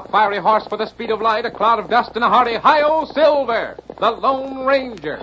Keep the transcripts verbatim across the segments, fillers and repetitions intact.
fiery horse with the speed of light, a cloud of dust, and a hearty Hi-Yo Silver, the Lone Ranger.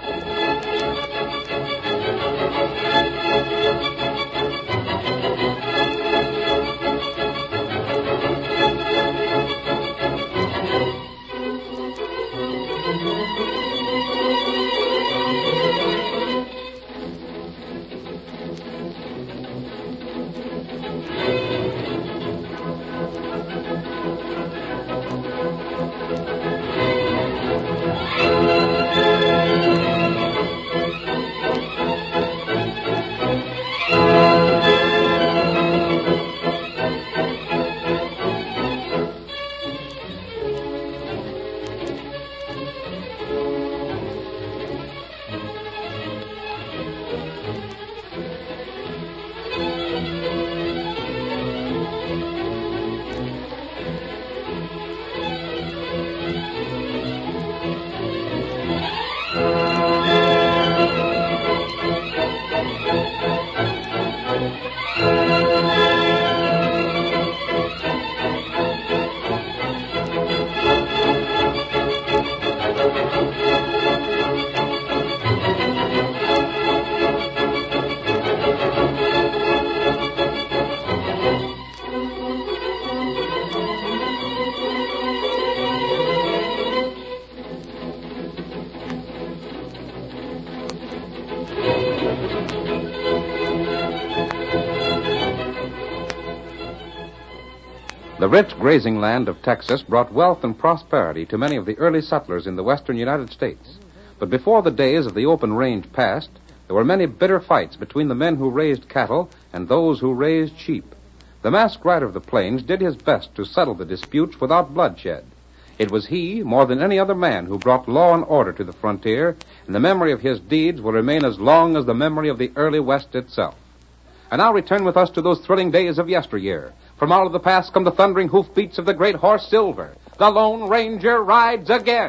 The rich grazing land of Texas brought wealth and prosperity to many of the early settlers in the western United States. But before the days of the open range passed, there were many bitter fights between the men who raised cattle and those who raised sheep. The masked rider of the plains did his best to settle the disputes without bloodshed. It was he, more than any other man, who brought law and order to the frontier, and the memory of his deeds will remain as long as the memory of the early West itself. And now return with us to those thrilling days of yesteryear. From out of the past come the thundering hoofbeats of the great horse Silver. The Lone Ranger rides again.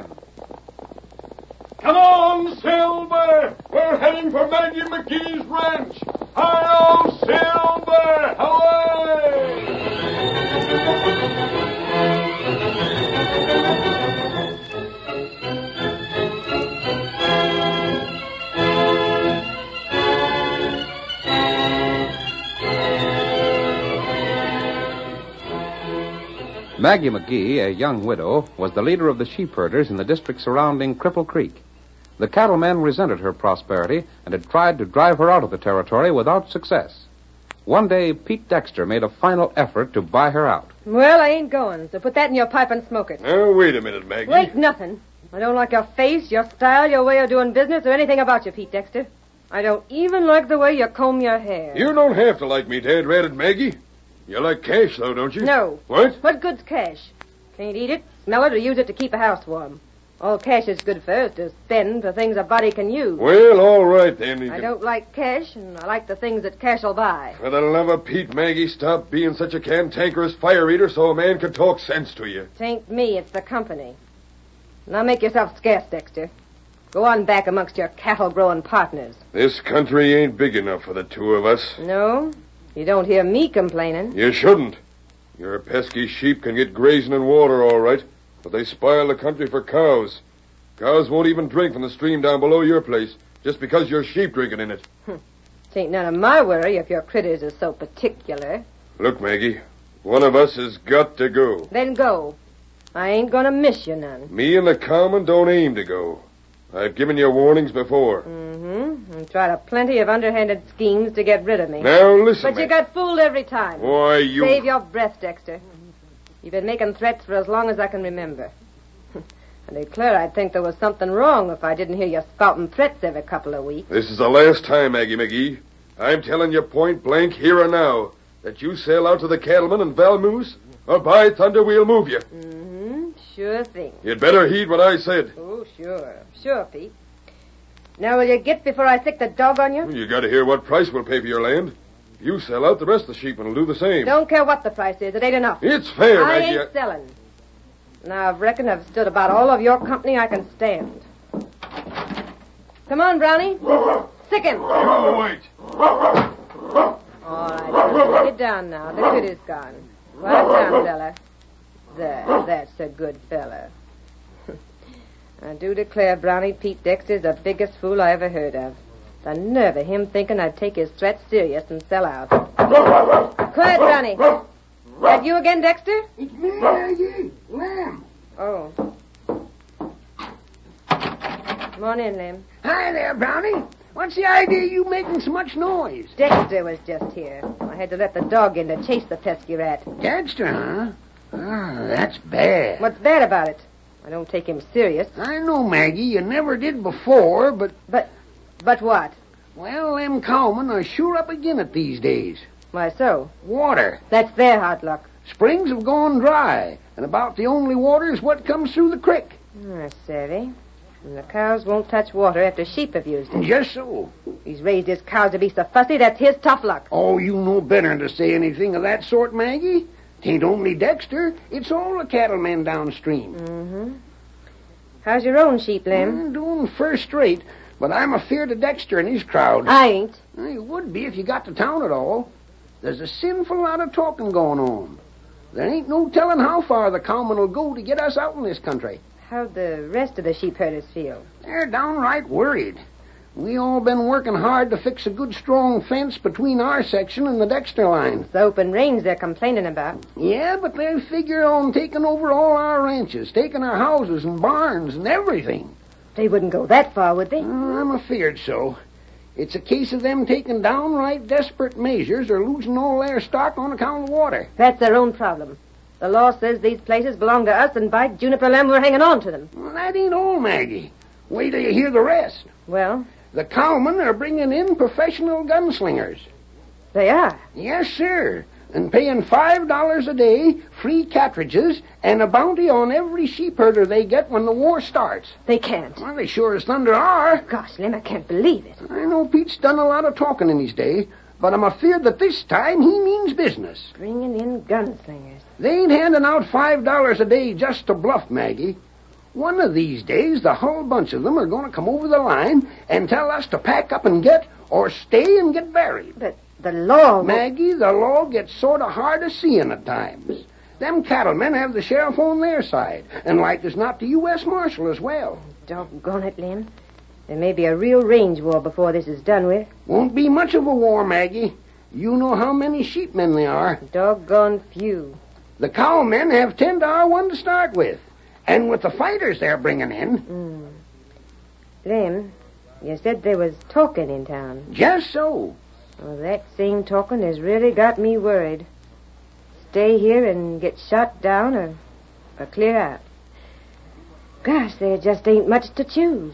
Come on, Silver! We're heading for Maggie McGee's ranch. Hi-yo, Silver! Away! Maggie McGee, a young widow, was the leader of the sheep herders in the district surrounding Cripple Creek. The cattlemen resented her prosperity and had tried to drive her out of the territory without success. One day, Pete Dexter made a final effort to buy her out. Well, I ain't going, so put that in your pipe and smoke it. Now, wait a minute, Maggie. Wait, nothing. I don't like your face, your style, your way of doing business, or anything about you, Pete Dexter. I don't even like the way you comb your hair. You don't have to like me, Dad-ratted Maggie. You like cash, though, don't you? No. What? What good's cash? Can't eat it, smell it, or use it to keep a house warm. All cash is good for is to spend for things a body can use. Well, all right, then. You I can... don't like cash, and I like the things that cash'll buy. For the love of Pete, Maggie, stop being such a cantankerous fire eater so a man can talk sense to you. Tain't me, it's the company. Now make yourself scarce, Dexter. Go on back amongst your cattle-growing partners. This country ain't big enough for the two of us. No? You don't hear me complaining. You shouldn't. Your pesky sheep can get grazing in water, all right, but they spoil the country for cows. Cows won't even drink from the stream down below your place just because your sheep drinking in it. Tain't none of my worry if your critters is so particular. Look, Maggie, one of us has got to go. Then go. I ain't gonna miss you none. Me and the cowman don't aim to go. I've given you warnings before. Mm-hmm. And tried a plenty of underhanded schemes to get rid of me. Now, listen, But you Maggie. got fooled every time. Why, you... Save your breath, Dexter. You've been making threats for as long as I can remember. I declare I'd think there was something wrong if I didn't hear you spouting threats every couple of weeks. This is the last time, Maggie McGee. I'm telling you point blank here and now that you sell out to the cattlemen in Valmoose, or by thunder we'll move you. Mm-hmm. Sure thing. You'd better heed what I said. Oh, sure. Sure, Pete. Now, will you get before I stick the dog on you? You got to hear what price we'll pay for your land. If you sell out, the rest of the sheepmen will do the same. Don't care what the price is. It ain't enough. It's fair, I Maggie. ain't selling. Now, I reckon I've stood about all of your company I can stand. Come on, Brownie. Sick him. Oh, wait. All right, now, take it down now. The kid is gone. Quiet down, fella. There, that's a good fellow. I do declare, Brownie, Pete Dexter's the biggest fool I ever heard of. The nerve of him thinking I'd take his threats serious and sell out. Quiet, Brownie. That you again, Dexter? It's me, Maggie. Lamb. Oh. Come on in, Lim. Hi there, Brownie. What's the idea of you making so much noise? Dexter was just here. I had to let the dog in to chase the pesky rat. Dexter, huh? Ah, that's bad. What's bad about it? I don't take him serious. I know, Maggie, you never did before, but... But, but what? Well, them cowmen are sure up again it these days. Why so? Water. That's their hard luck. Springs have gone dry, and about the only water is what comes through the creek. Ah, savvy. And the cows won't touch water after sheep have used it. Just so. He's raised his cows to be so fussy, that's his tough luck. Oh, you know better than to say anything of that sort, Maggie. Tain't only Dexter. It's all the cattlemen downstream. Mm-hmm. How's your own sheep, Lim? Mm, doing first rate, but I'm afeard of Dexter and his crowd. I ain't. Well, you would be if you got to town at all. There's a sinful lot of talking going on. There ain't no telling how far the cowmen will go to get us out in this country. How'd the rest of the sheep herders feel? They're downright worried. We all been working hard to fix a good strong fence between our section and the Dexter line. It's the open range they're complaining about. Yeah, but they figure on taking over all our ranches, taking our houses and barns and everything. They wouldn't go that far, would they? Uh, I'm afeard so. It's a case of them taking downright desperate measures or losing all their stock on account of water. That's their own problem. The law says these places belong to us, and by Juniper Lamb, we're hanging on to them. Well, that ain't all, Maggie. Wait till you hear the rest. Well? The cowmen are bringing in professional gunslingers. They are? Yes, sir. And paying five dollars a day, free cartridges, and a bounty on every sheep herder they get when the war starts. They can't. Well, they sure as thunder are. Gosh, Lim, I can't believe it. I know Pete's done a lot of talking in his day, but I'm afeard that this time he means business. Bringing in gunslingers. They ain't handing out five dollars a day just to bluff, Maggie. One of these days, the whole bunch of them are going to come over the line and tell us to pack up and get, or stay and get buried. But the law... Maggie, the law gets sort of hard of seeing at times. Them cattlemen have the sheriff on their side, and like as not the U S Marshal as well. Doggone it, Lim. There may be a real range war before this is done with. Won't be much of a war, Maggie. You know how many sheepmen there are. Doggone few. The cowmen have ten to our one to start with. And with the fighters they're bringing in... Mm. Lim, you said there was talking in town. Just so. Well, that same talking has really got me worried. Stay here and get shot down or, or clear out. Gosh, there just ain't much to choose.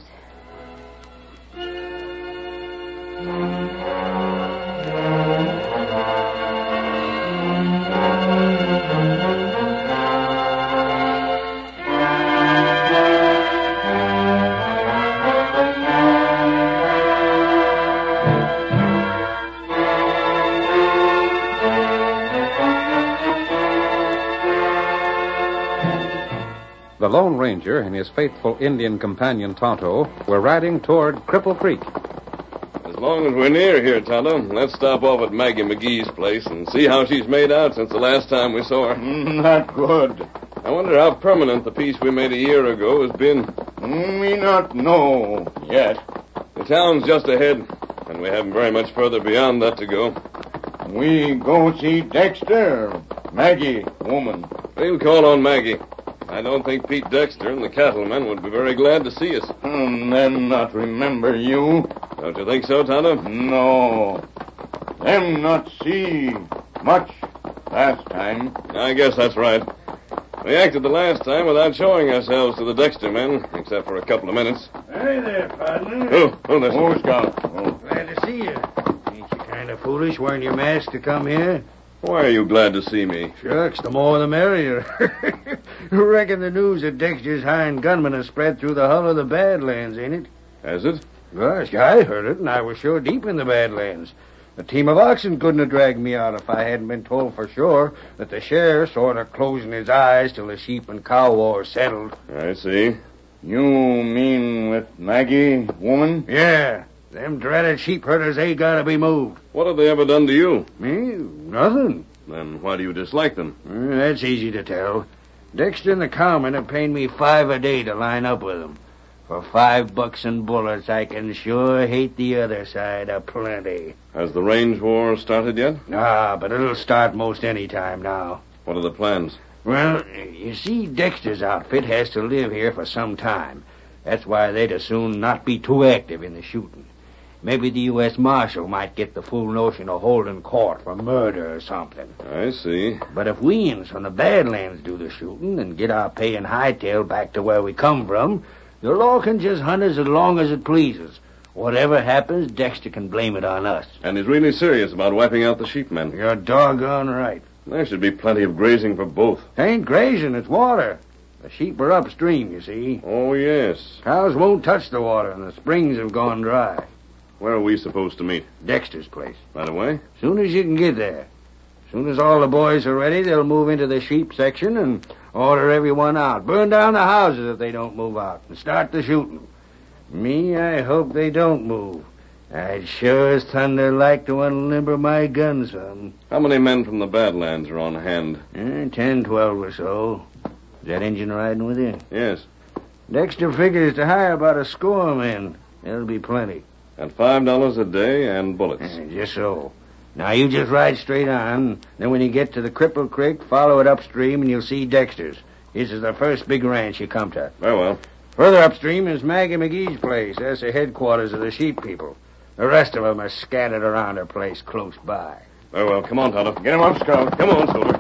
The Lone Ranger and his faithful Indian companion Tonto were riding toward Cripple Creek. As long as we're near here, Tonto, let's stop off at Maggie McGee's place and see how she's made out since the last time we saw her. Not good. I wonder how permanent the peace we made a year ago has been. Me not know yet. The town's just ahead, and we haven't very much further beyond that to go. We go see Dexter, Maggie, woman. We'll call on Maggie. I don't think Pete Dexter and the cattlemen would be very glad to see us. And them not remember you. Don't you think so, Tonto? No. Them not see much last time. I guess that's right. We acted the last time without showing ourselves to the Dexter men, except for a couple of minutes. Hey there, partner. Oh, oh, there's... Oh, Scout. Oh. Glad to see you. Ain't you kind of foolish wearing your mask to come here? Why are you glad to see me? Shucks, the more the merrier. Reckon the news that Dexter's hiring gunmen has spread through the hull of the Badlands, ain't it? Has it? Gosh, I heard it, and I was sure deep in the Badlands. A team of oxen couldn't have dragged me out if I hadn't been told for sure that the sheriff sort of closing his eyes till the sheep and cow war settled. I see. You mean with Maggie, woman? Yeah, them dreaded sheep herders, they gotta be moved. What have they ever done to you? Me? Nothing. Then why do you dislike them? Uh, that's easy to tell. Dexter and the cowmen are paying me five a day to line up with them. For five bucks and bullets, I can sure hate the other side a plenty. Has the range war started yet? Ah, but it'll start most any time now. What are the plans? Well, you see, Dexter's outfit has to live here for some time. That's why they'd as soon not be too active in the shooting. Maybe the U S Marshal might get the full notion of holding court for murder or something. I see. But if we'ns from the Badlands do the shooting and get our pay and hightail back to where we come from, the law can just hunt us as long as it pleases. Whatever happens, Dexter can blame it on us. And he's really serious about wiping out the sheepmen. You're doggone right. There should be plenty of grazing for both. It ain't grazing, it's water. The sheep are upstream, you see. Oh, yes. Cows won't touch the water, and the springs have gone dry. Where are we supposed to meet? Dexter's place. Right away? Soon as you can get there. Soon as all the boys are ready, they'll move into the sheep section and order everyone out. Burn down the houses if they don't move out, and start the shooting. Me, I hope they don't move. I'd sure as thunder like to unlimber my gun some. How many men from the Badlands are on hand? Eh, ten, twelve or so. Is that engine riding with you? Yes. Dexter figures to hire about a score men. There'll be plenty. At five dollars a day and bullets. Eh, just so. Now, you just ride straight on. Then when you get to the Cripple Creek, follow it upstream and you'll see Dexter's. This is the first big ranch you come to. Very well. Further upstream is Maggie McGee's place. That's the headquarters of the sheep people. The rest of them are scattered around her place close by. Very well. Come on, Tonto. Get him up, Scout. Come on, Silver.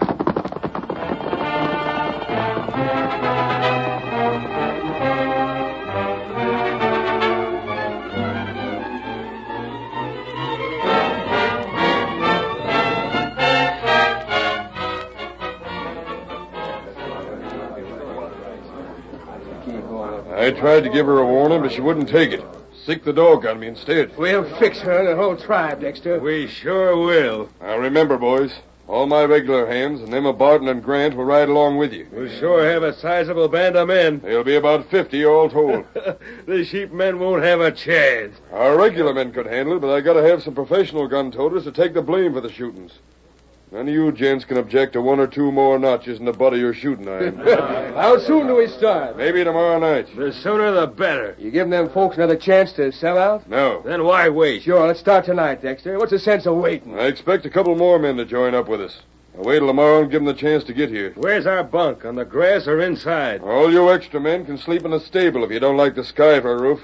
I tried to give her a warning, but she wouldn't take it. Sick the dog on me instead. We'll fix her and the whole tribe, Dexter. We sure will. Now remember, boys, all my regular hands and them of Barton and Grant will ride along with you. We'll sure have a sizable band of men. There'll be about fifty all told. The sheep men won't have a chance. Our regular men could handle it, but I gotta have some professional gun toters to take the blame for the shootings. None of you gents can object to one or two more notches in the butt of your shooting iron. How soon do we start? Maybe tomorrow night. The sooner the better. You giving them folks another chance to sell out? No. Then why wait? Sure, let's start tonight, Dexter. What's the sense of waiting? I expect a couple more men to join up with us. I'll wait till tomorrow and give them the chance to get here. Where's our bunk? On the grass or inside? All you extra men can sleep in the stable if you don't like the sky for a roof.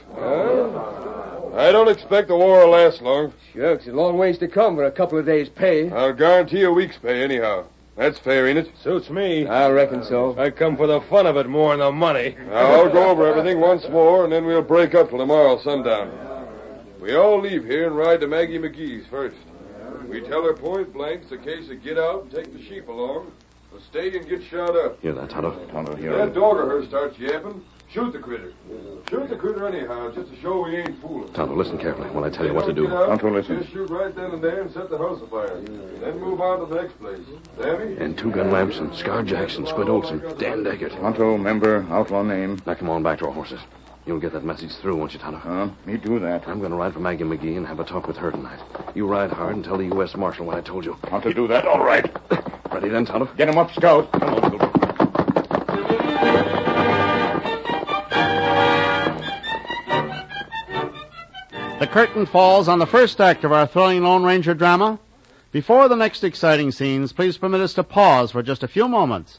I don't expect the war will last long. Shucks, a long ways to come for a couple of days' pay. I'll guarantee a week's pay anyhow. That's fair, ain't it? Suits me. I reckon so. I come for the fun of it more than the money. Now, I'll go over everything once more, and then we'll break up till tomorrow sundown. We all leave here and ride to Maggie McGee's first. We tell her point blank it's a case of get out and take the sheep along, or stay and get shot up. Hear that, Tonto? Tonto, If hear that it. dog of hers starts yapping, shoot the critter. Shoot the critter anyhow, just to show we ain't fooling. Tonto, listen carefully when I tell you what to do. Get out, Tonto, listen. Just shoot right then and there and set the house afire. Then move on to the next place. Sammy? And Two Gun Lamson, Scar Jackson, Squid Olson, Dan Deckert. Tonto, member, outlaw name. Now come on back to our horses. You'll get that message through, won't you, Tonto? Huh? Me do that. I'm going to ride for Maggie McGee and have a talk with her tonight. You ride hard and tell the U S Marshal what I told you. Tonto, do that. All right. Ready then, Tonto? Get him up, Scout. Come on, Silver. The curtain falls on the first act of our thrilling Lone Ranger drama. Before the next exciting scenes, please permit us to pause for just a few moments.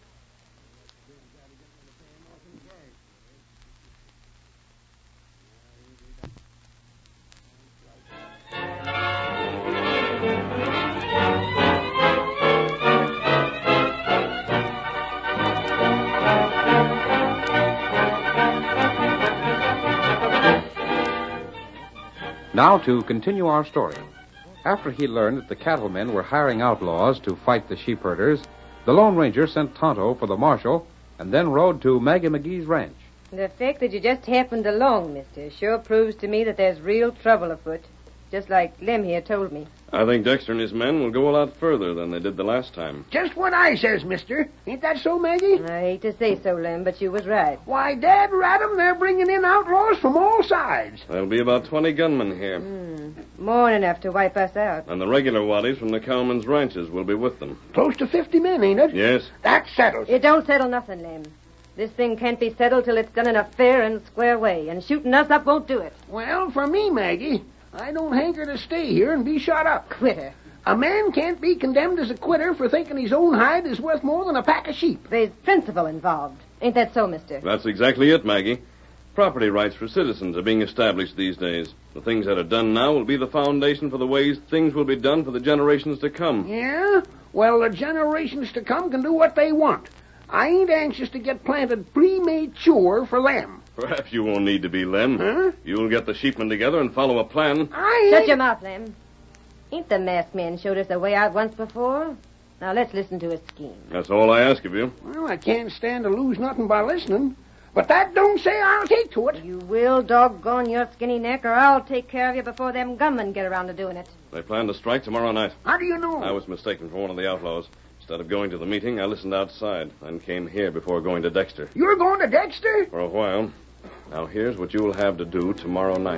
Now to continue our story. After he learned that the cattlemen were hiring outlaws to fight the sheep herders, the Lone Ranger sent Tonto for the marshal and then rode to Maggie McGee's ranch. The fact that you just happened along, mister, sure proves to me that there's real trouble afoot. Just like Lem here told me. I think Dexter and his men will go a lot further than they did the last time. Just what I says, mister. Ain't that so, Maggie? I hate to say so, Lem, but you was right. Why, Dad rat 'em, they're bringing in outlaws from all sides. There'll be about twenty gunmen here. Mm, more than enough to wipe us out. And the regular waddies from the cowmen's ranches will be with them. Close to fifty men, ain't it? Yes. That settles it. It don't settle nothing, Lem. This thing can't be settled till it's done in a fair and square way, and shooting us up won't do it. Well, for me, Maggie, I don't hanker to stay here and be shot up. Quitter. A man can't be condemned as a quitter for thinking his own hide is worth more than a pack of sheep. There's principle involved. Ain't that so, mister? That's exactly it, Maggie. Property rights for citizens are being established these days. The things that are done now will be the foundation for the ways things will be done for the generations to come. Yeah? Well, the generations to come can do what they want. I ain't anxious to get planted premature for them. Perhaps you won't need to be Lem. Huh? You'll get the sheepmen together and follow a plan. I Shut ain't... your mouth, Lem. Ain't the masked men showed us the way out once before? Now let's listen to his scheme. That's all I ask of you. Well, I can't stand to lose nothing by listening. But that don't say I'll take to it. You will doggone your skinny neck, or I'll take care of you before them gunmen get around to doing it. They plan to strike tomorrow night. How do you know? I was mistaken for one of the outlaws. Instead of going to the meeting, I listened outside and came here before going to Dexter. You're going to Dexter? For a while. Now, here's what you will have to do tomorrow night.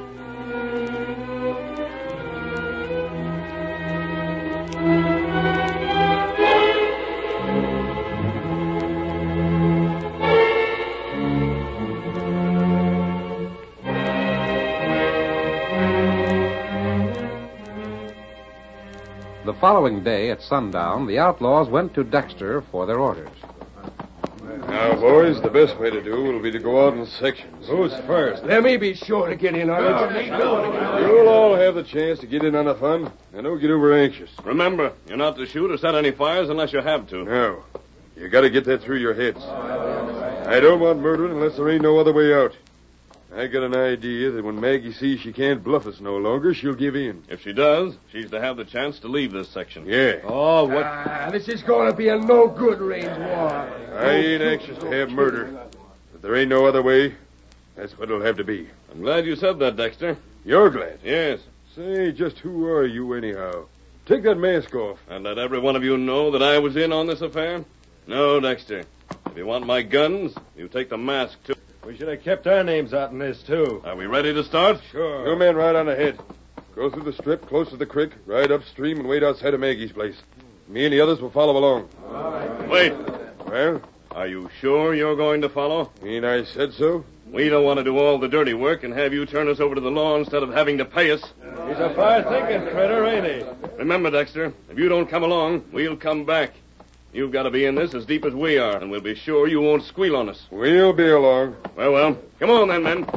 The following day at sundown, the outlaws went to Dexter for their orders. Now, boys, the best way to do will be to go out in sections. Who's first? Let me be sure to get in on it. You'll all have the chance to get in on the fun, and don't get over anxious. Remember, you're not to shoot or set any fires unless you have to. No, you got to get that through your heads. I don't want murdering unless there ain't no other way out. I got an idea that when Maggie sees she can't bluff us no longer, she'll give in. If she does, she's to have the chance to leave this section. Yeah. Oh, what? Ah, this is going to be a no-good range war. I ain't anxious to have murder. If there ain't no other way, that's what it'll have to be. I'm glad you said that, Dexter. You're glad? Yes. Say, just who are you anyhow? Take that mask off. And let every one of you know that I was in on this affair? No, Dexter. If you want my guns, you take the mask, too. We should have kept our names out in this, too. Are we ready to start? Sure. Your men right on ahead. Go through the strip close to the creek, ride upstream, and wait outside of Maggie's place. Me and the others will follow along. Wait. Well? Are you sure you're going to follow? Ain't I said so? We don't want to do all the dirty work and have you turn us over to the law instead of having to pay us. He's a far-thinking critter, ain't he? Remember, Dexter, if you don't come along, we'll come back. You've got to be in this as deep as we are, and we'll be sure you won't squeal on us. We'll be along. Well, well. Come on, then, men.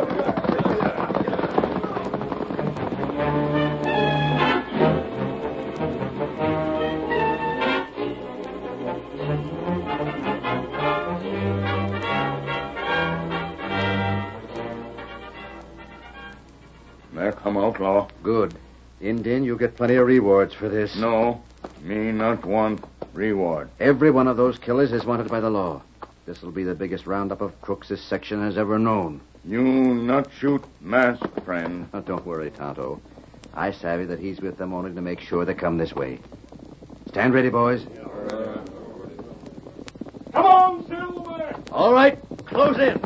There come outlaw. Good. Indian, you get plenty of rewards for this. No, me not want reward. Every one of those killers is wanted by the law. This'll be the biggest roundup of crooks this section has ever known. You not shoot mask, friend. Now, don't worry, Tonto. I savvy that he's with them only to make sure they come this way. Stand ready, boys. Come on, Silver! All right, close in.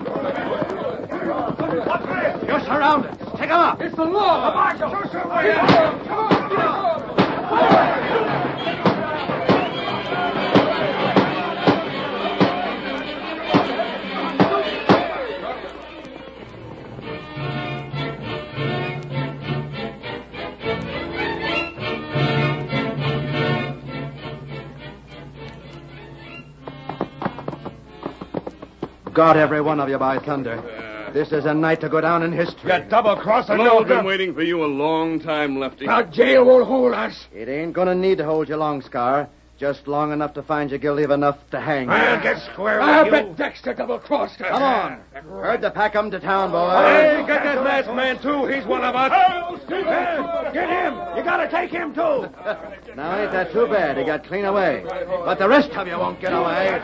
You're surrounded. Take them up. It's the law! Come on, come on! Come on! God, every one of you, by thunder. This is a night to go down in history. You double-crosser, Well, no I've been good. waiting for you a long time, Lefty. Now, jail won't hold us. It ain't gonna need to hold you long, Scar. Just long enough to find you guilty of enough to hang. I'll get square with I you. bet Dexter double-crossed us. Come on. Heard to pack 'em to town, boys. Hey, get that masked man, too. He's one of us. Get him. You gotta take him, too. Now, ain't that too bad? He got clean away. But the rest of you won't get away.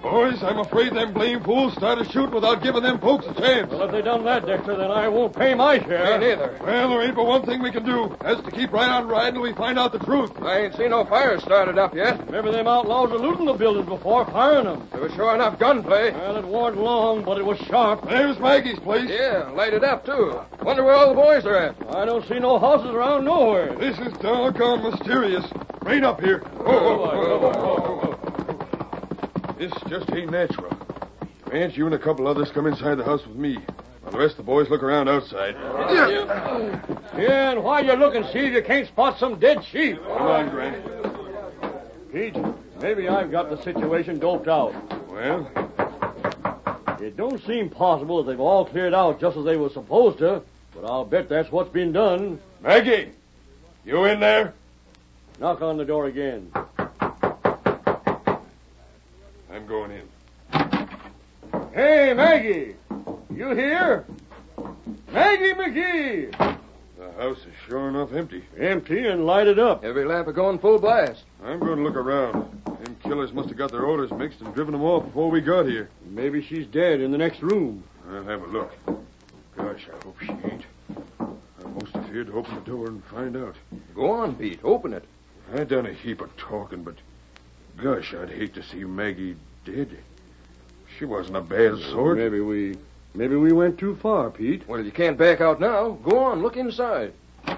Boys, I'm afraid them blame fools started shooting without giving them folks a chance. Well, if they done that, Dexter, then I won't pay my share. Me neither. Well, there ain't but one thing we can do. That's to keep right on riding till we find out the truth. I ain't seen no fires started up yet. Remember them outlaws were looting the buildings before, firing them. There was sure enough gunplay. Well, it warn't long, but it was sharp. There's Maggie's place. Yeah, lighted up, too. Wonder where all the boys are at. I don't see no houses around nowhere. This is doggone mysterious. Rain up here. Oh, oh, oh, oh, oh. This just ain't natural. Grant, you and a couple others come inside the house with me. While the rest of the boys look around outside. Yeah, yeah and while you're looking, see if you can't spot some dead sheep. Come on, Grant. Pete, maybe I've got the situation doped out. Well? It don't seem possible that they've all cleared out just as they were supposed to, but I'll bet that's what's been done. Maggie, you in there? Knock on the door again. I'm going in. Hey, Maggie! You here? Maggie McGee! The house is sure enough empty. Empty and lighted up. Every lamp going full blast. I'm going to look around. Them killers must have got their orders mixed and driven them off before we got here. Maybe she's dead in the next room. I'll have a look. Gosh, I hope she ain't. I'm most afraid to open the door and find out. Go on, Pete. Open it. I done a heap of talking, but gosh, I'd hate to see Maggie dead. She wasn't a bad sort. Maybe we, maybe we went too far, Pete. Well, you can't back out now. Go on, look inside.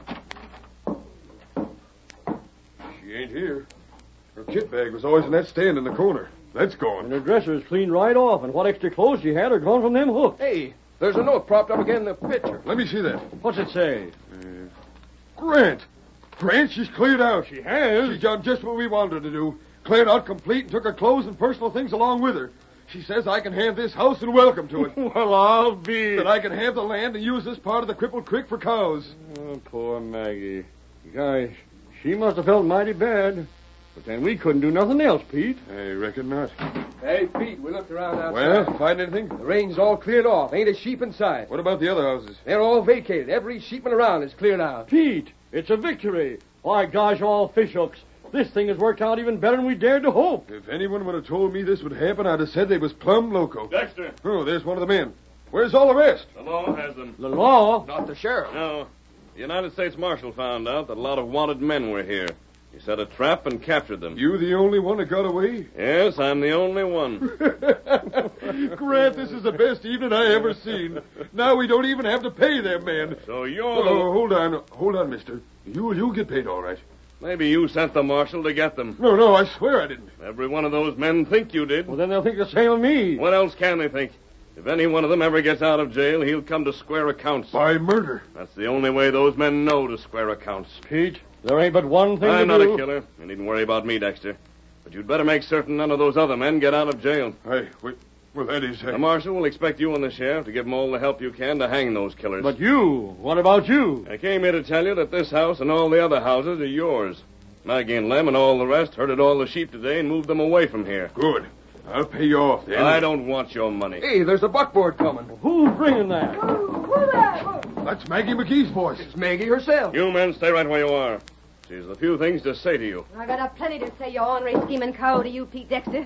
She ain't here. Her kit bag was always in that stand in the corner. That's gone. And her dresser is cleaned right off, and what extra clothes she had are gone from them hooks. Hey, there's a note propped up again in the picture. Let me see that. What's it say? Uh, Grant. Grant, she's cleared out. She has? She's done just what we wanted her to do. Cleared out complete and took her clothes and personal things along with her. She says I can have this house and welcome to it. Well, I'll be... That I can have the land and use this part of the crippled creek for cows. Oh, poor Maggie. Gosh, she must have felt mighty bad. But then we couldn't do nothing else, Pete. I reckon not. Hey, Pete, we looked around outside. Well, find anything? The rain's all cleared off. Ain't a sheep inside. What about the other houses? They're all vacated. Every sheepman around is cleared out. Pete, it's a victory. Why, gosh, all fishhooks. This thing has worked out even better than we dared to hope. If anyone would have told me this would happen, I'd have said they was plumb loco. Dexter. Oh, there's one of the men. Where's all the rest? The law has them. The law? Not the sheriff. No. The United States Marshal found out that a lot of wanted men were here. He set a trap and captured them. You the only one that got away? Yes, I'm the only one. Grant, this is the best evening I ever seen. Now we don't even have to pay them men. So you're Oh, the... hold on. Hold on, mister. You, you'll get paid all right. Maybe you sent the marshal to get them. No, no, I swear I didn't. Every one of those men think you did. Well, then they'll think the same of me. What else can they think? If any one of them ever gets out of jail, he'll come to square accounts. By murder. That's the only way those men know to square accounts. Pete, there ain't but one thing I'm to not do. a killer. You needn't worry about me, Dexter. But you'd better make certain none of those other men get out of jail. Hey, wait. Well, that is... Uh... The marshal will expect you and the sheriff to give him all the help you can to hang those killers. But you, what about you? I came here to tell you that this house and all the other houses are yours. Maggie and Lem and all the rest herded all the sheep today and moved them away from here. Good. I'll pay you off then. I don't want your money. Hey, there's a buckboard coming. Who's bringing that? That's Maggie McGee's voice. It's Maggie herself. You men stay right where you are. She's a few things to say to you. I got a plenty to say, you ornery scheming cow, to you, Pete Dexter.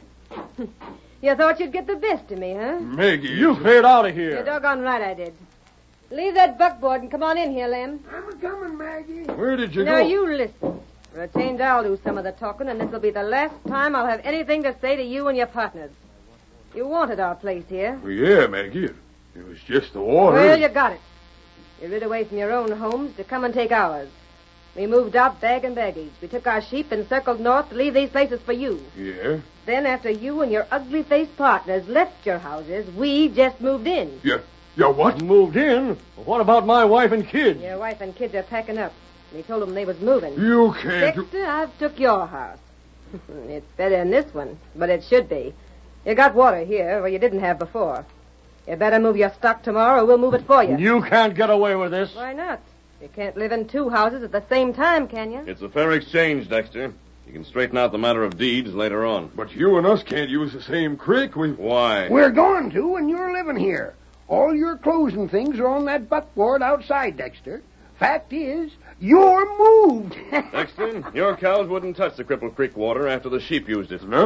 You thought you'd get the best of me, huh? Maggie. You cleared out of here. You're doggone right I did. Leave that buckboard and come on in here, Lem. I'm coming, Maggie. Where did you now, go? you listen. For a change, I'll do some of the talking, and this'll be the last time I'll have anything to say to you and your partners. You wanted our place here. Well, yeah, Maggie. It, it was just the water. Well, you got it. You rid away from your own homes to come and take ours. We moved out bag and baggage. We took our sheep and circled north to leave these places for you. Yeah? Then, after you and your ugly-faced partners left your houses, we just moved in. Yeah. Yeah, what? Moved in? Well, what about my wife and kids? Your wife and kids are packing up. We told them they was moving. You can't... Dexter, I've took your house. It's better than this one, but it should be. You got water here where you didn't have before. You better move your stock tomorrow or we'll move it for you. You can't get away with this. Why not? You can't live in two houses at the same time, can you? It's a fair exchange, Dexter. You can straighten out the matter of deeds later on. But you and us can't use the same creek. We... Why? We're going to, and you're living here. All your clothes and things are on that buckboard outside, Dexter. Fact is, you're moved. Dexter, your cows wouldn't touch the Cripple Creek water after the sheep used it. No.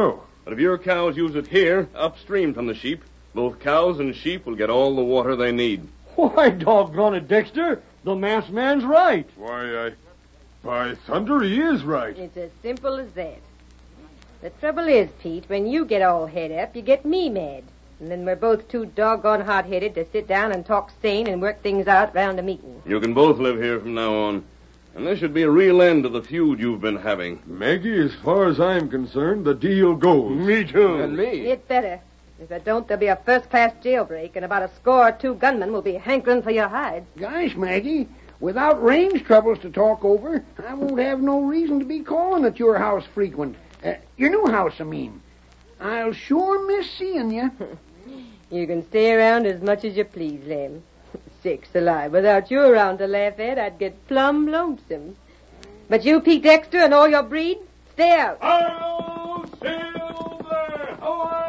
But if your cows use it here, upstream from the sheep, both cows and sheep will get all the water they need. Why, doggone it, Dexter. The masked man's right. Why, I... By thunder, he is right. It's as simple as that. The trouble is, Pete, when you get all head up, you get me mad. And then we're both too doggone hot-headed to sit down and talk sane and work things out round a meeting. You can both live here from now on. And there should be a real end to the feud you've been having. Maggie, as far as I'm concerned, the deal goes. Me too. And me. It better. If it don't, there'll be a first-class jailbreak, and about a score or two gunmen will be hankering for your hide. Gosh, Maggie, without range troubles to talk over, I won't have no reason to be calling at your house frequent. Uh, your new house, I mean. I'll sure miss seeing you. You can stay around as much as you please, Lem. Sakes alive, without you around to laugh at, I'd get plumb lonesome. But you, Pete Dexter, and all your breed, stay out. Oh, Silver! Away!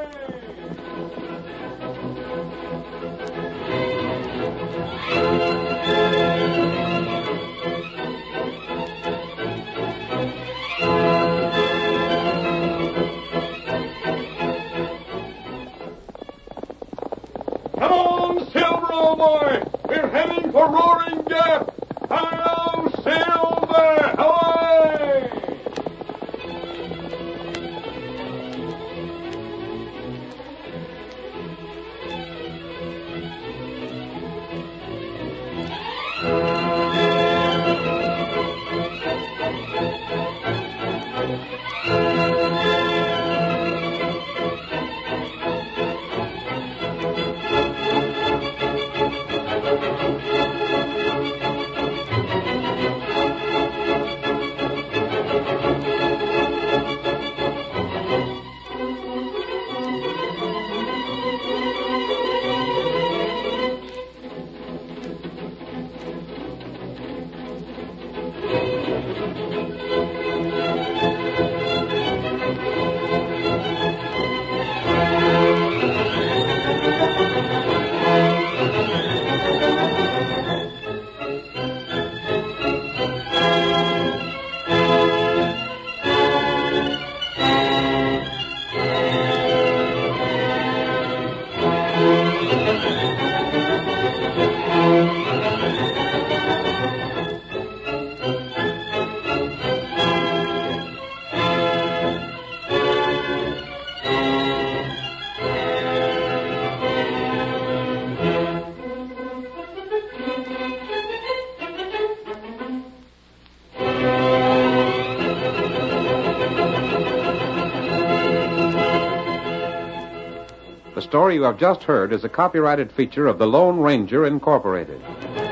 Come on, Silver, old boy! We're heading for Roaring Gap! Hello, Silver! Away! The story you have just heard is a copyrighted feature of the Lone Ranger Incorporated.